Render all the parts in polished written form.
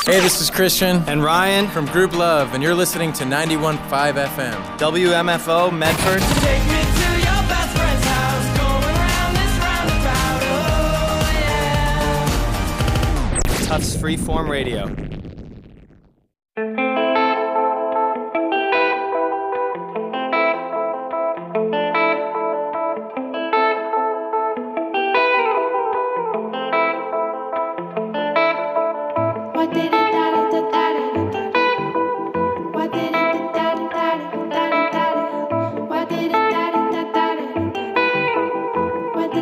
Hey, this is Christian and Ryan from Group Love, and you're listening to 91.5 FM. WMFO Medford. Take me to your best friend's house, going around this roundabout, oh yeah. Tufts Freeform Radio.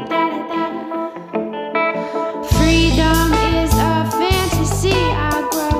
Freedom is a fantasy I grow.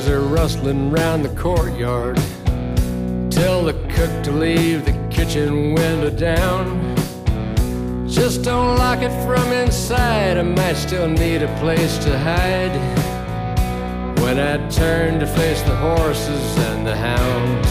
leaves are rustling round the courtyard. Tell the cook to leave the kitchen window down. Just don't lock it from inside, I might still need a place to hide. When I turn to face the horses and the hounds,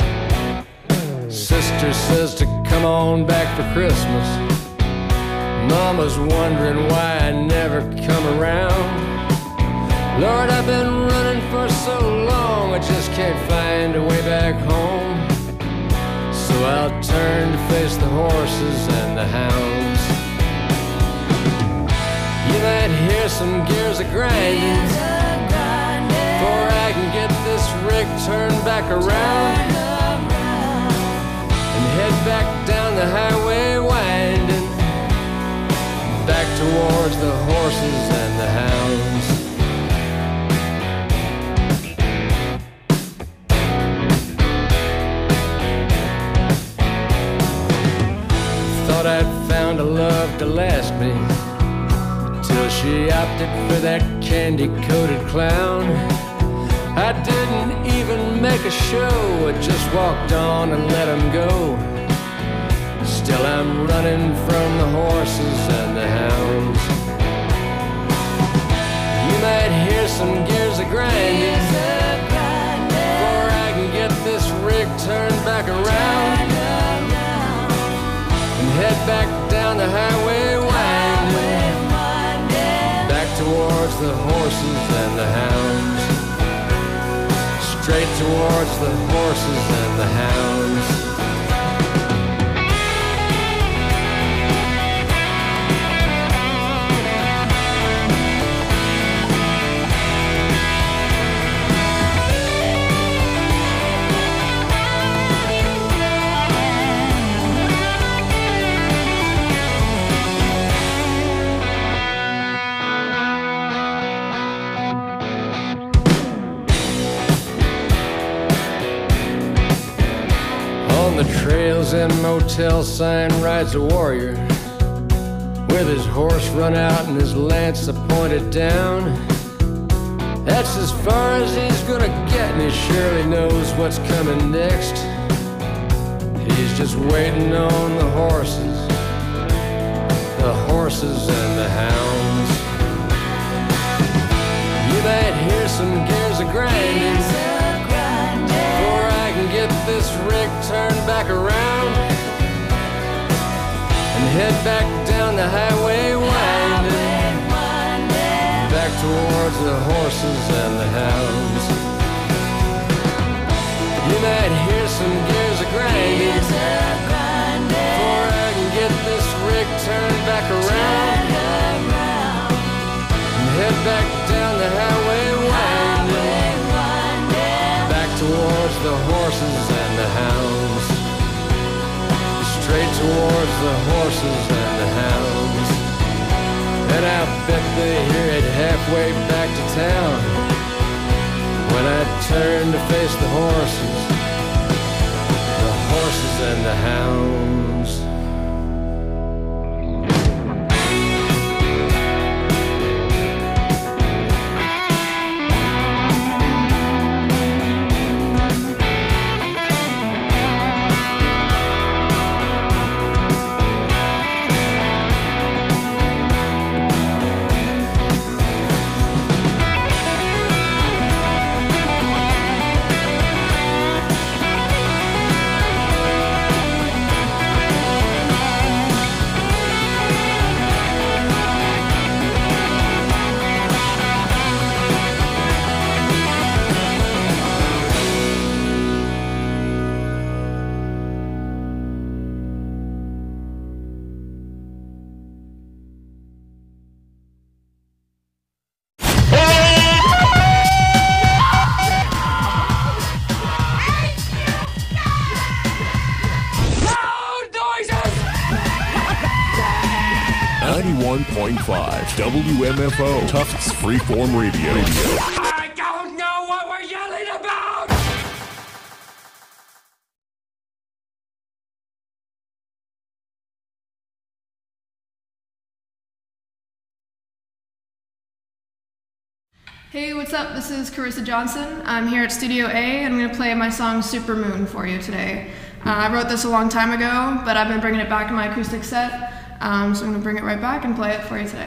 sister says to come on back for Christmas. Mama's wondering why I never come around. Lord, I've been running for so long, I just can't find a way back home. So I'll turn to face the horses and the hounds. You might hear some gears a grinding before I can get this rig turned back around and head back down the highway winding back towards the horses and the hounds. Thought I'd found a love to last me, till she opted for that candy-coated clown. I didn't even make a show, I just walked on and let him go. Still I'm running from the horses and the hounds. You might hear some gears a grinding before I can get this rig turned back around and head back down the highway winding back towards the horses and the hounds. Straight towards the horses and the hounds. On the trails and motel sign rides a warrior with his horse run out and his lance pointed down. That's as far as he's gonna get, and he surely knows what's coming next. He's just waiting on the horses and the hounds. You might hear some gears a grinding before I can get this rig turned back around and head back down the highway winding back towards the horses and the hounds. You might hear some gears a grinding before I can get this rig turned back around and head back down the highway winding back towards the horses and the hounds. Straight towards the horses and the hounds. And I bet they hear it halfway back to town when I turn to face the horses and the hounds. WMFO, Tufts Freeform Radio. I don't know what we're yelling about! Hey, what's up? This is Carissa Johnson. I'm here at Studio A and I'm going to play my song Super Moon for you today. I wrote this a long time ago, but I've been bringing it back in my acoustic set, so I'm going to bring it right back and play it for you today.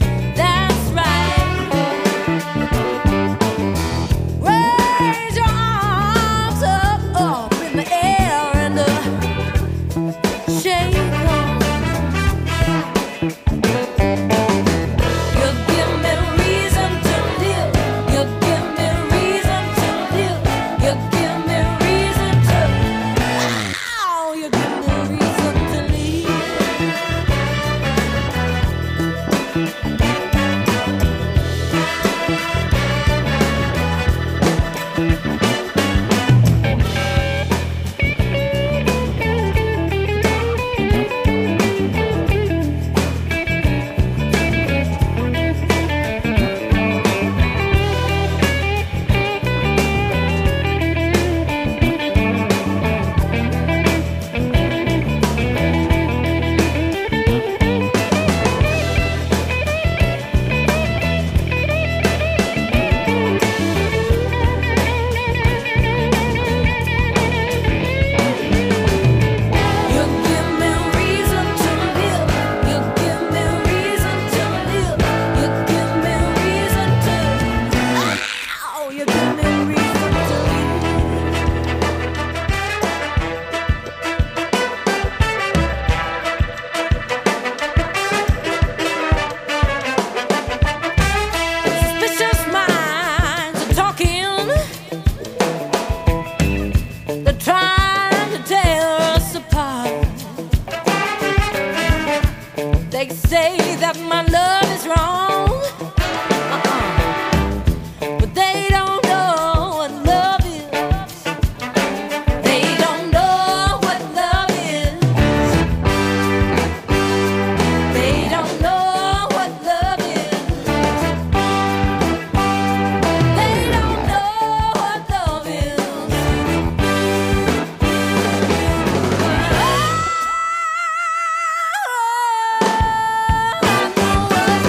That's right. Raise your arms. my love is wrong. But they don't know what love is. They don't know what love is. They don't know what love is. They don't know what love is. I know what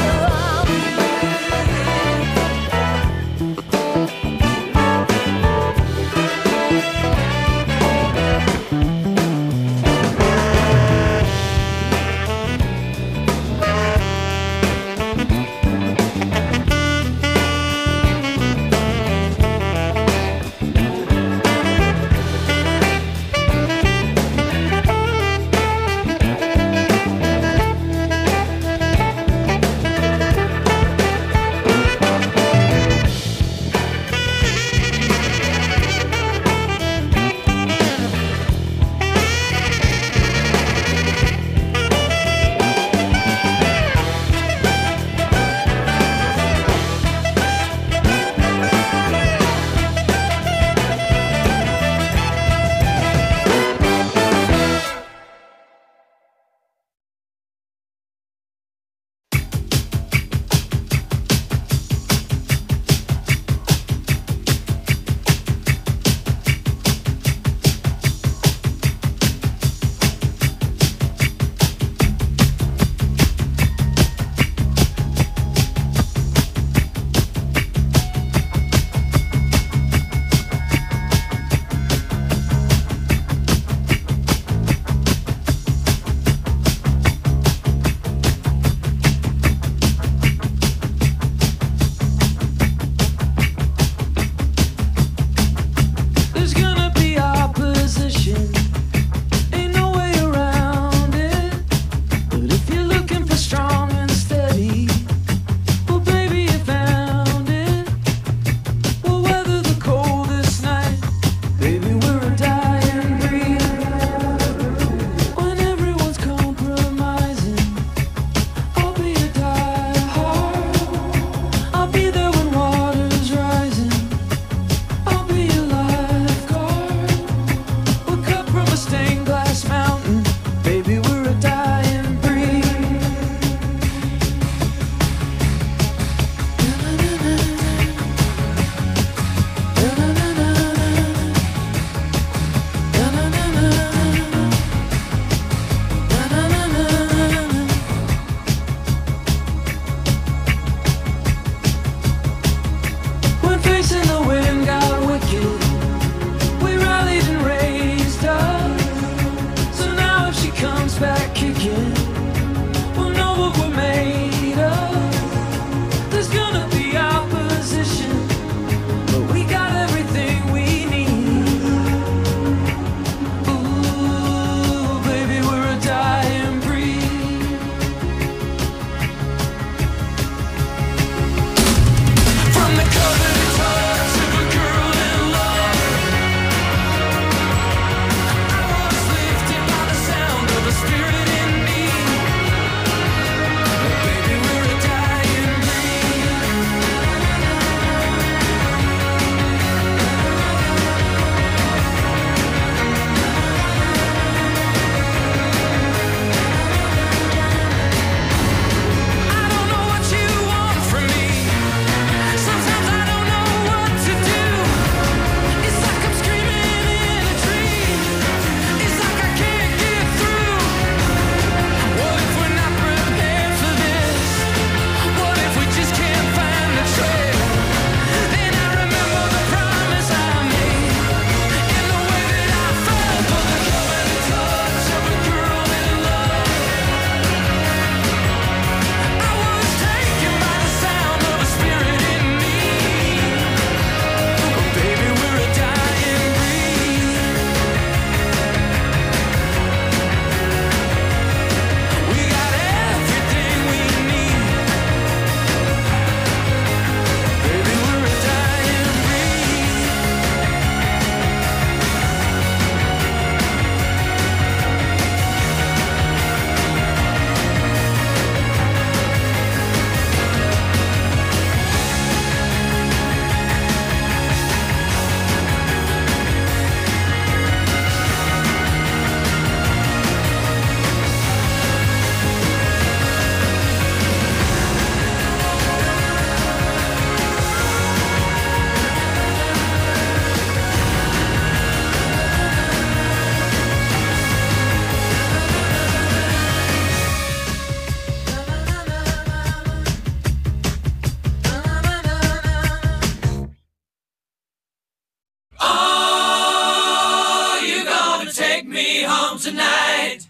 home tonight.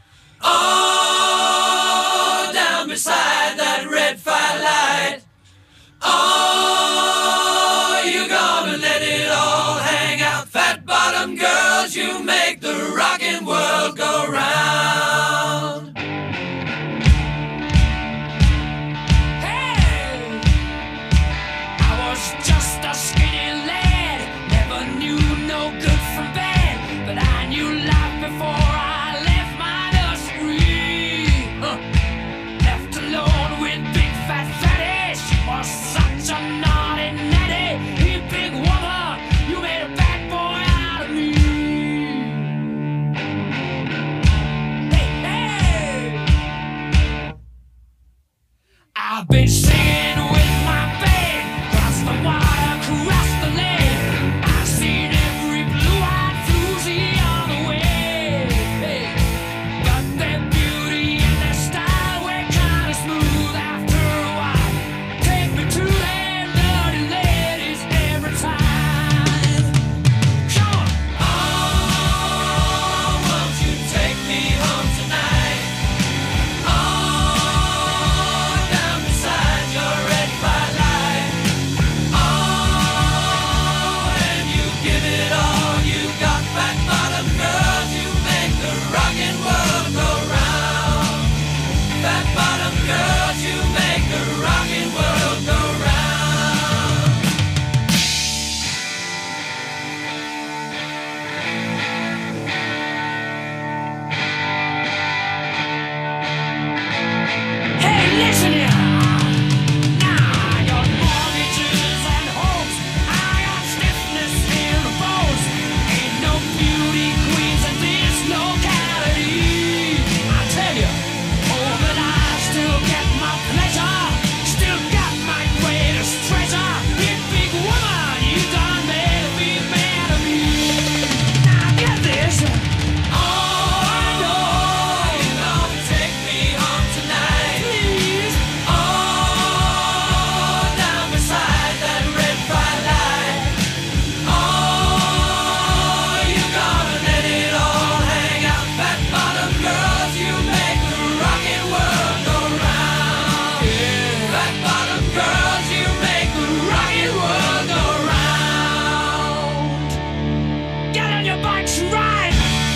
Oh, down beside that red firelight. Oh, you gonna let it all hang out. Fat bottom girls, you make the rockin' world go round. Hey, I was just a skinny lad, never knew no good from bad, but I knew life before I left my nursery. Left alone with big fat fatty, she was such a naughty natty. You big woman, you made a bad boy out of me. Hey, hey, I've been singing with my band, cross the water, cross the lake. I've seen every blue-eyed floozy on the way. Hey, but their beauty and their style were kind of smooth after a while. Take me to them dirty ladies every time. Come on. Oh, won't you take me home tonight? Oh, down beside your red firelight. Oh, and you give it all you got, fat bottom girls, you make the rockin' world go round. Fat bottom girls, you make the rockin' world go round. Hey, listen here. Now, your mortgages and hopes, I got stiffness in the bones. Ain't no beauty queens in this locality. I tell you, oh, but I still get my pleasure, still got my greatest treasure. You big woman, you done made me mad of me. Now get this. Oh, I know you gonna take me home tonight. Please. Oh, down beside that red firelight. Oh, you gonna let it all hang out. Fat bottom girls, you make the rockin' world go round. Fat bottom girls, you make the rockin' world go round. Get on your bikes and ride.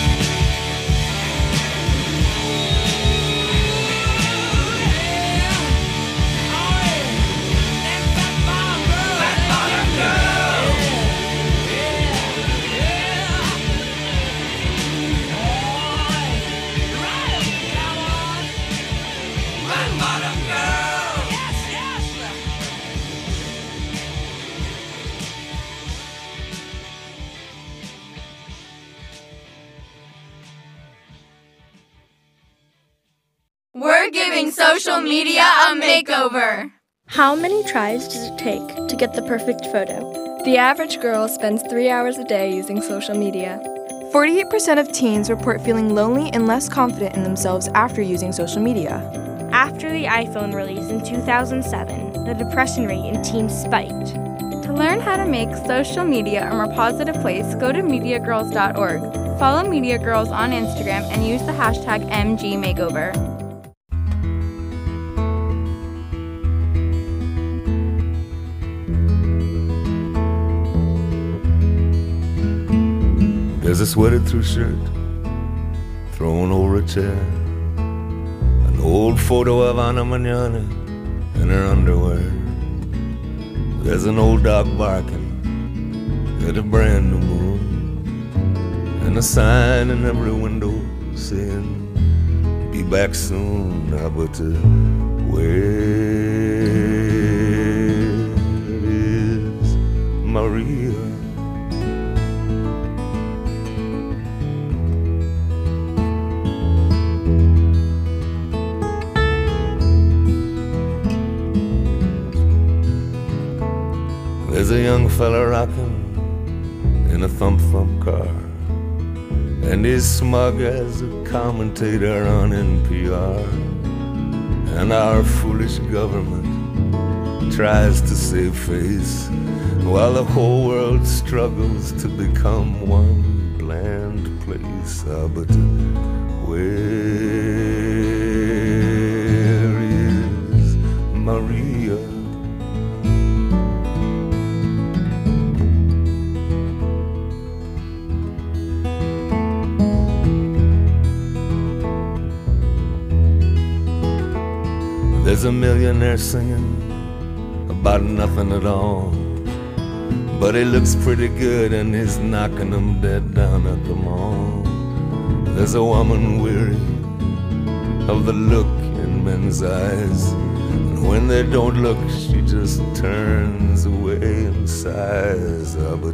We're giving social media a makeover. How many tries does it take to get the perfect photo? The average girl spends 3 hours a day using social media. 48% of teens report feeling lonely and less confident in themselves after using social media. After the iPhone release in 2007, the depression rate in teens spiked. To learn how to make social media a more positive place, go to MediaGirls.org. Follow Media Girls on Instagram and use the hashtag MGMakeover. There's a sweated through shirt thrown over a chair, an old photo of Ana Mañana in her underwear. There's an old dog barking at a brand new moon, and a sign in every window saying, "Be back soon." But where is Maria? There's a young fella rocking in a thump-thump car, and he's smug as a commentator on NPR. And our foolish government tries to save face, while the whole world struggles to become one bland place. But where is Maria? There's a millionaire singing about nothing at all, but he looks pretty good and he's knocking them dead down at the mall. There's a woman weary of the look in men's eyes, and when they don't look, she just turns away and sighs. Ah, but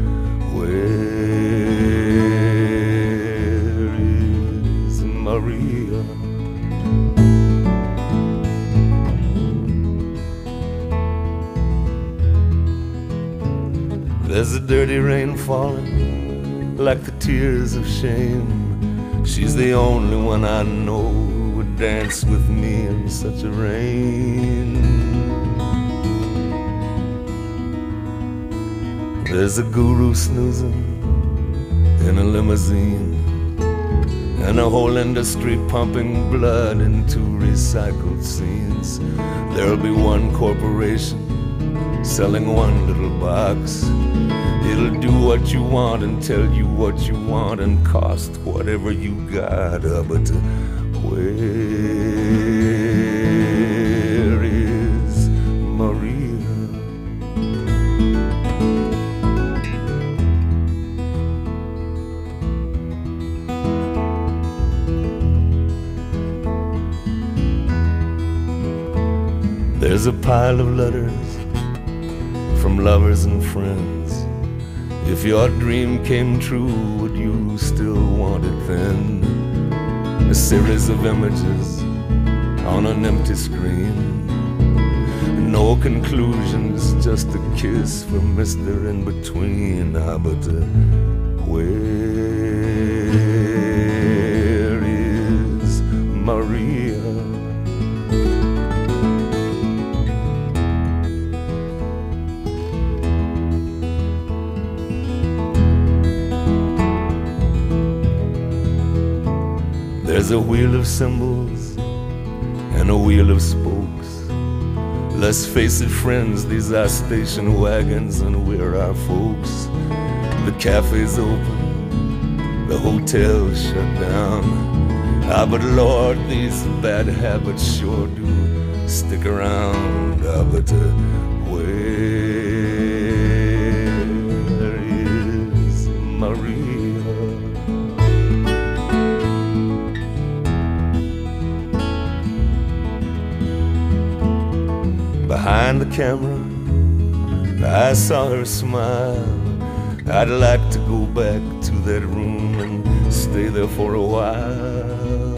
where is Maria? There's a dirty rain falling like the tears of shame. She's the only one I know who would dance with me in such a rain. There's a guru snoozing in a limousine, and a whole industry pumping blood into recycled scenes. There'll be one corporation selling one little box. It'll do what you want and tell you what you want and cost whatever you got. But where is Maria? There's a pile of letters from lovers and friends. If your dream came true, would you still want it then? A series of images on an empty screen. No conclusions, just a kiss from Mr. In-Between. Ah, but where is Maria? There's a wheel of symbols and a wheel of spokes. Let's face it, friends, these are station wagons and we're our folks. The cafe's open, the hotel's shut down. Ah, but Lord, these bad habits sure do stick around. Ah, but where is Maria? Behind the camera, I saw her smile. I'd like to go back to that room and stay there for a while.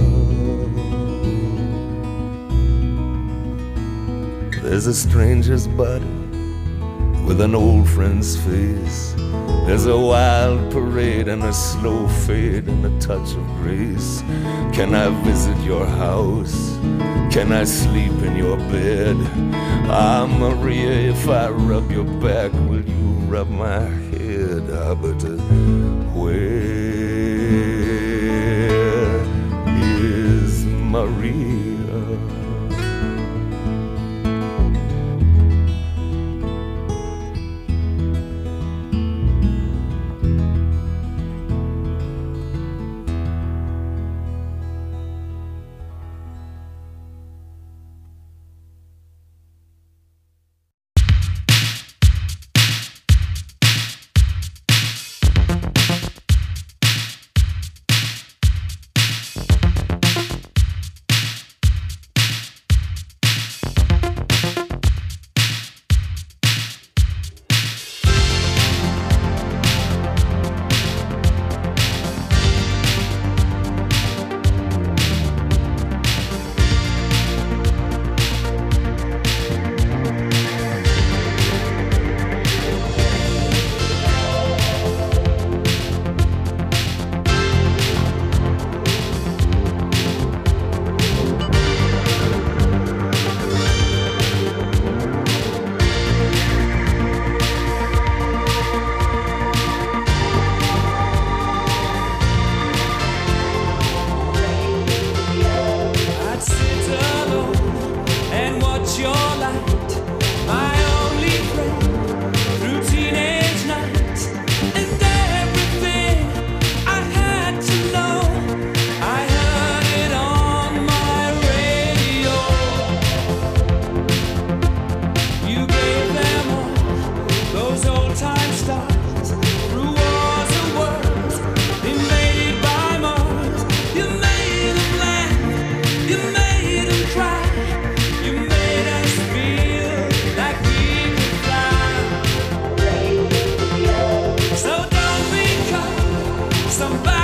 There's a stranger's body with an old friend's face. There's a wild parade and a slow fade and a touch of grace. Can I visit your house? Can I sleep in your bed? Ah, Maria, if I rub your back, will you rub my head? Ah, but where is Maria?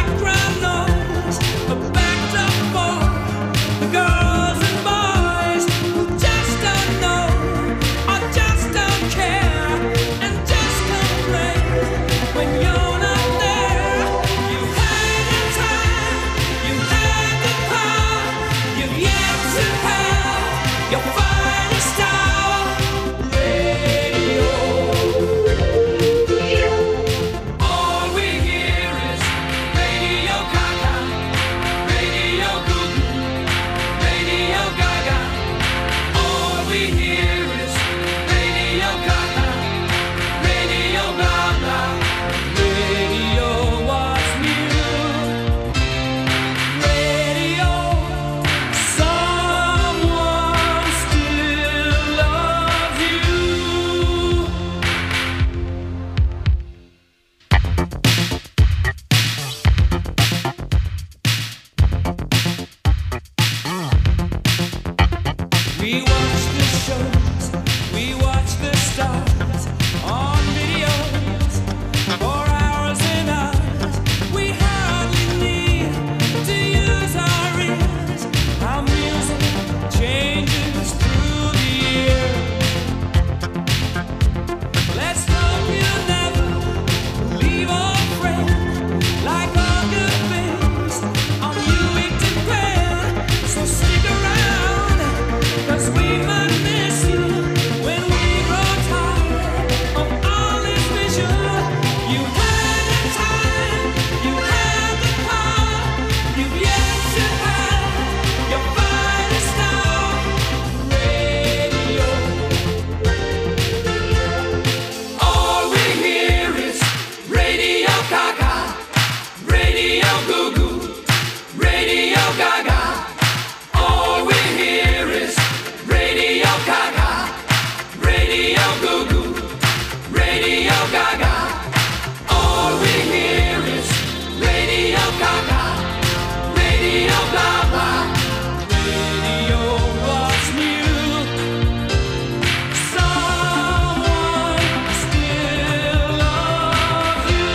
background noise, a backdrop for the girls and boys who just don't know or just don't care and just complain when you're not there. You had the time, you had the power, you've yet to have your finest hour. Radio. All we hear is Radio Gaga, Radio Goo Goo, Radio Gaga. All we hear is Radio Gaga, Radio Gaga. Radio was new. Radio, someone still loves you. We watch the shows, we watch the stars on videos for hours and hours. We hardly need to use our ears. How music changes through the year. Let's hope you never leave our friend. Like all good things, on you it depends. So stick around, 'cause we might miss you when we grow tired of all this vision. You had the time, you had the power, you've yet to have your finest hour. Radio. All we hear is Radio Gaga, Radio Goo Goo, Radio Gaga. All we hear is Radio Gaga, Radio Goo Goo, Radio Gaga. All we hear is Radio Gaga, Radio Gaga. Radio was new. Someone still loves you.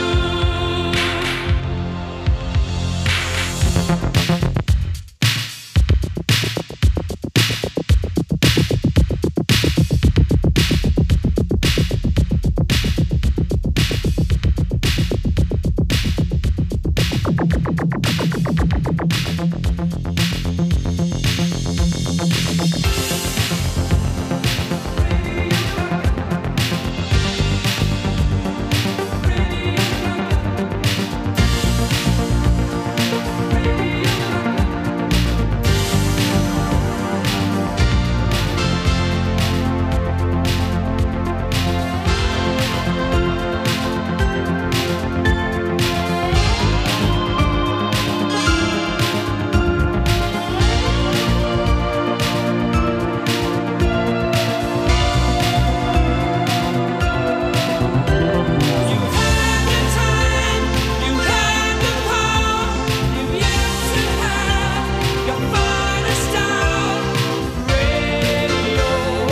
You had the time, you had the power, you've yet to have your finest hour. Radio.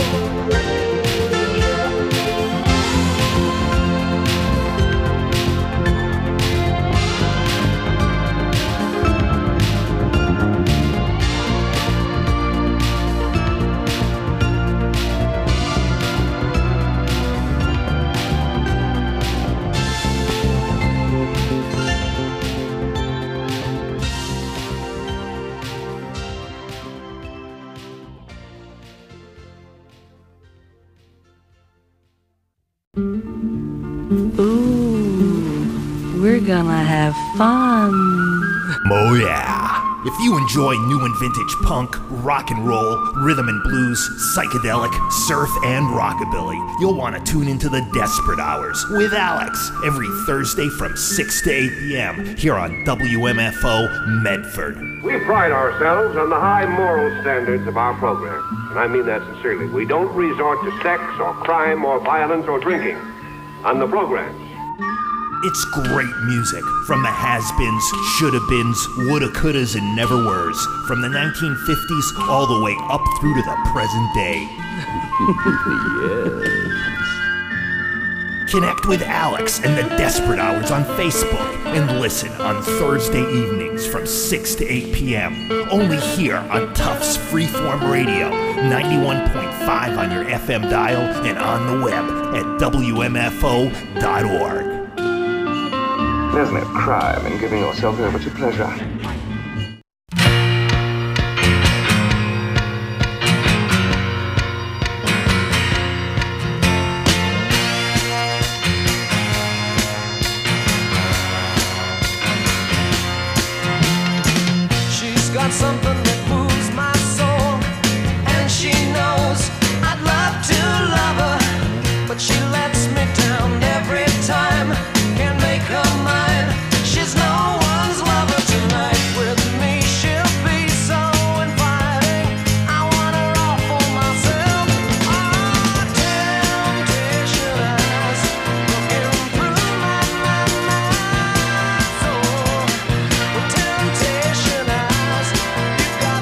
Ooh, we're gonna have fun. Oh yeah. If you enjoy new and vintage punk, rock and roll, rhythm and blues, psychedelic, surf, and rockabilly, you'll want to tune into the Desperate Hours with Alex every Thursday from 6 to 8 p.m. here on WMFO Medford. We pride ourselves on the high moral standards of our program, and I mean that sincerely. We don't resort to sex or crime or violence or drinking on the programs. It's great music from the has-beens, should-have-beens, woulda-couldas, and never-weres, from the 1950s all the way up through to the present day. Yes. Connect with Alex and the Desperate Hours on Facebook and listen on Thursday evenings from 6 to 8 p.m. Only here on Tufts Freeform Radio, 91.5 on your FM dial and on the web at WMFO.org. There's no crime in giving yourself over to pleasure. She's got something that moves my soul, and she knows I'd love to love her, but she lets me down every time. Can't make her mine. She's no one's lover tonight. With me she'll be so inviting. I want her all for myself. Oh, temptation eyes looking through my soul. With temptation eyes, you got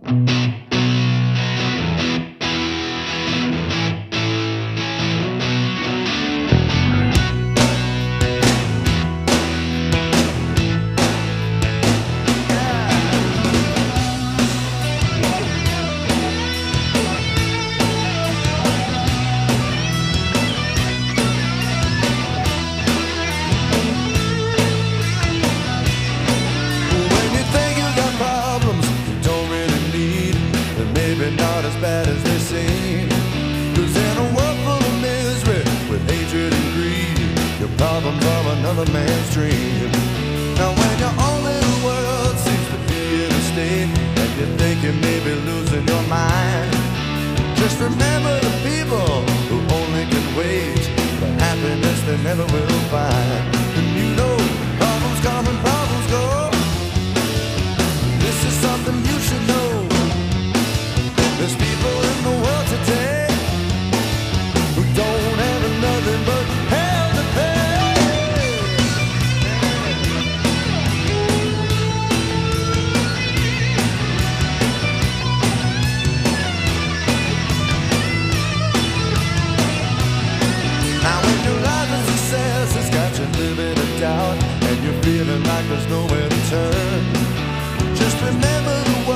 Feeling like there's nowhere to turn. Just remember the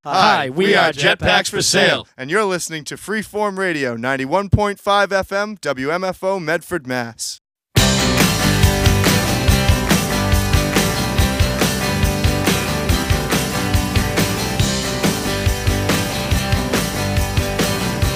Hi, we are Jetpacks for Sale. And you're listening to Freeform Radio, 91.5 FM, WMFO, Medford, Mass.